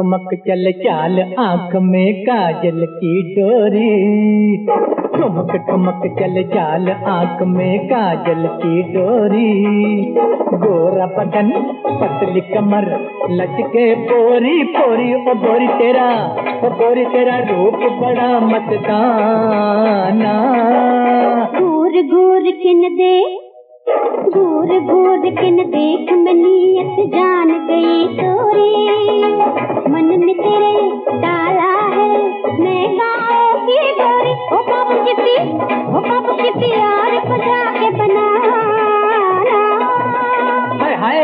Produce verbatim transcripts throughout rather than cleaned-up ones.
ठुमक चल चाल आंख में काजल की डोरी। ठुमक ठुमक चल चाल आंख में काजल की डोरी। गोरा बदन पतली कमर लचके पोरी पोरी। ओ गोरी तेरा ओ गोरी तेरा रूप बड़ा मस्ताना। घूर घूर किन दे घूर घूर किन देख मैं नीयत जान गई तोरी। मन में तेरे डाला है मैं गाँव की गोरी। ओ बाबू किसी ओ बाबू किसी और को जाके बनाना। हाय हाय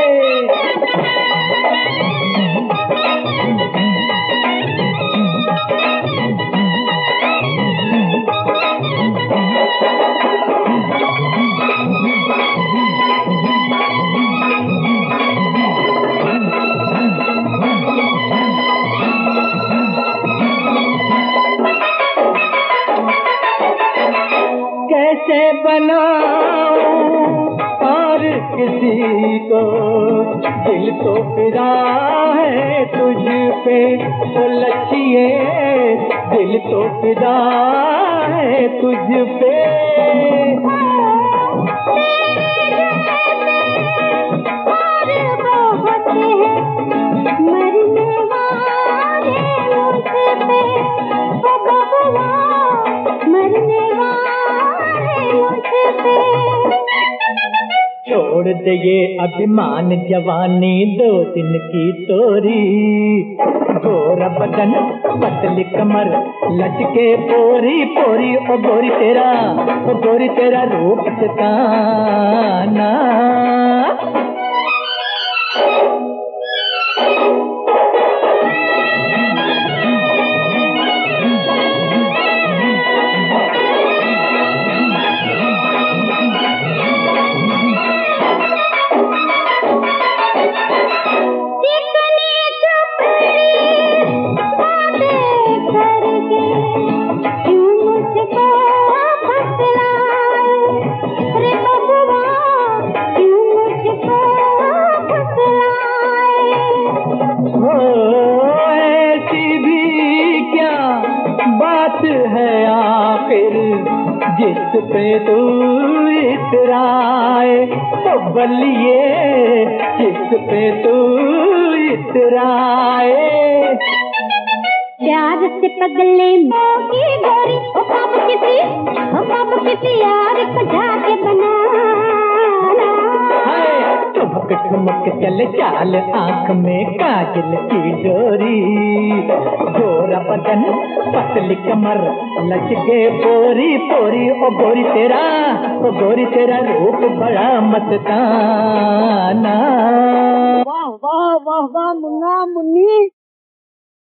कैसे बनाऊं और किसी को दिल तो फिदा है तुझ पे। ओ लच्छिए दिल तो फिदा है तुझ पे। छोड़ दे ये अभिमान जवानी दो दिन की तोरी। गोरा बदन पतली कमर लचके पोरी पोरी। ओ गोरी तेरा ओ गोरी तेरा रूप सताना। बात है आखिर जिस पे तू इतराए। तो बलिए जिस पे तू इतराए। प्यार से पगले मोगी गोरी। ओ बाबू किसी ओ बाबू किसी यार को जाके बनाना। ठुमक ठुमक चल चाल आंख में काजल की डोरी। गोरा बदन पतली कमर लचके पोरी पोरी। ओ गोरी तेरा ओ गोरी तेरा रूप बड़ा मस्ताना। वाह वाह वाह वाह मुन्ना मुन्नी।